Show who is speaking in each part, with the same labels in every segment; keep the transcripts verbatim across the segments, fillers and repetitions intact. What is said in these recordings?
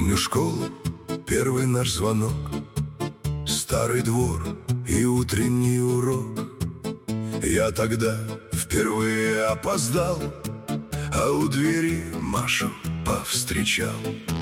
Speaker 1: Помню школу, первый наш звонок, старый двор и утренний урок. Я тогда впервые опоздал, а у двери Машу повстречал.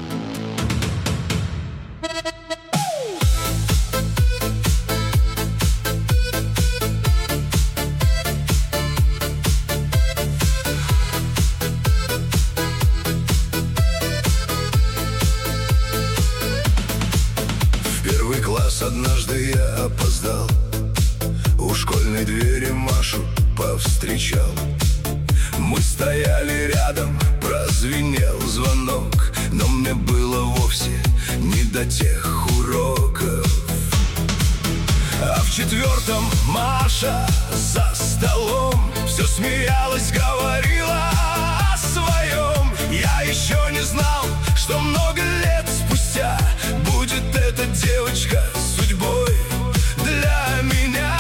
Speaker 1: Класс однажды я опоздал, у школьной двери Машу повстречал. Мы стояли рядом, прозвенел звонок, но мне было вовсе не до тех уроков. А в четвертом Маша за столом все смеялась, говорила о своем. Я еще не знал, что много лет спустя будет эта девочка судьбой для меня.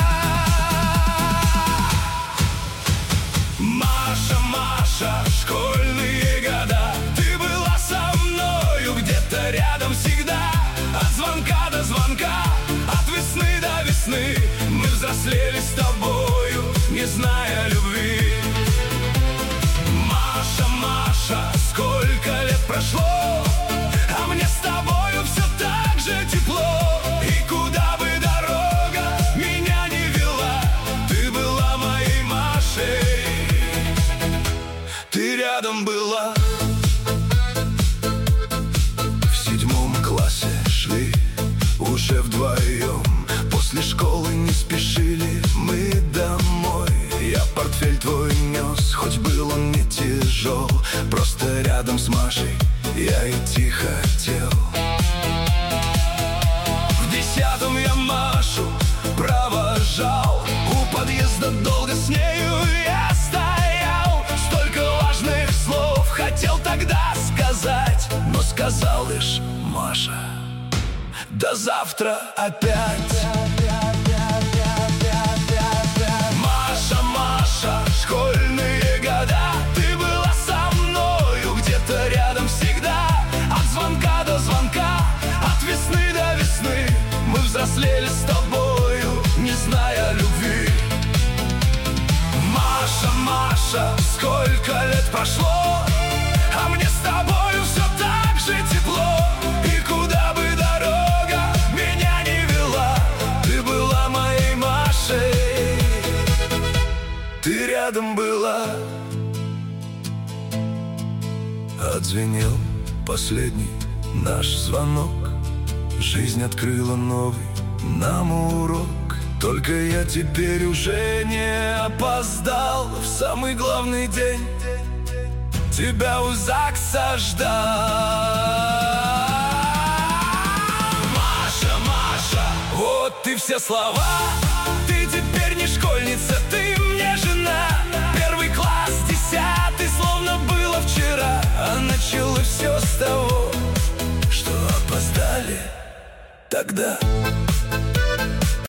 Speaker 1: Маша, Маша, школьные года, ты была со мною где-то рядом всегда. От звонка до звонка, от весны до весны, мы взрослели с тобою, не зная любви. Маша, Маша, сколько лет прошло, а мне с тобою все так же тепло. И куда бы дорога меня не вела, ты была моей Машей, ты рядом была. В седьмом классе шли уже вдвоем, после школы не спешили мы домой. Я портфель твой нес, хоть был он не тяжел, просто рядом с Машей я идти хотел. В десятом я Машу провожал, у подъезда долго с нею я стоял. Столько важных слов хотел тогда сказать, но сказал лишь: Маша, до завтра опять. Маша, Маша, школьные года, ты была со мною где-то рядом всегда. От звонка до звонка, от весны до весны, мы взрослели с тобою, не зная любви. Маша, Маша, сколько лет прошло, а мне с тобою все так же тепло. И куда бы дорога меня не вела, ты была моей Машей, ты рядом была. Отзвенел последний наш звонок, жизнь открыла новый нам урок. Только я теперь уже не опоздал в самый главный день, тебя у ЗАГСа ждал. Маша, Маша, вот и все слова, ты теперь не школьница, ты мне жена. Первый класс, десятый, словно было вчера, а началось все с того, что опоздали тогда.